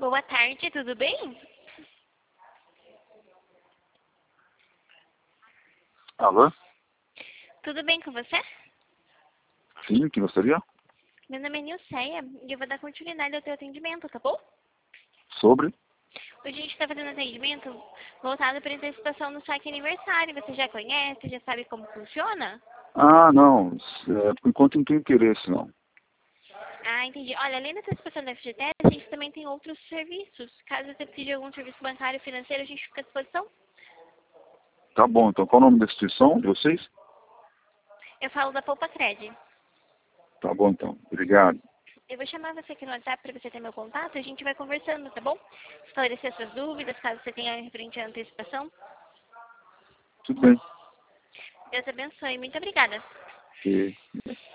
Boa tarde, tudo bem? Alô? Tudo bem com você? Sim, que gostaria? Meu nome é Nilceia e eu vou dar continuidade ao teu atendimento, tá bom? Sobre? Hoje a gente está fazendo atendimento voltado para antecipação no saque aniversário. Você já conhece, já sabe como funciona? Ah, não. Por enquanto não tenho interesse, não. Ah, entendi. Olha, além da antecipação do FGTS, a gente também tem outros serviços. Caso você precise de algum serviço bancário ou financeiro, a gente fica à disposição. Tá bom, então qual o nome da instituição de vocês? Eu falo da Poupa Cred. Tá bom, então. Obrigado. Eu vou chamar você aqui no WhatsApp para você ter meu contato e a gente vai conversando, tá bom? Esclarecer suas dúvidas, caso você tenha referente à antecipação. Tudo bem. Deus abençoe. Muito obrigada. Ok.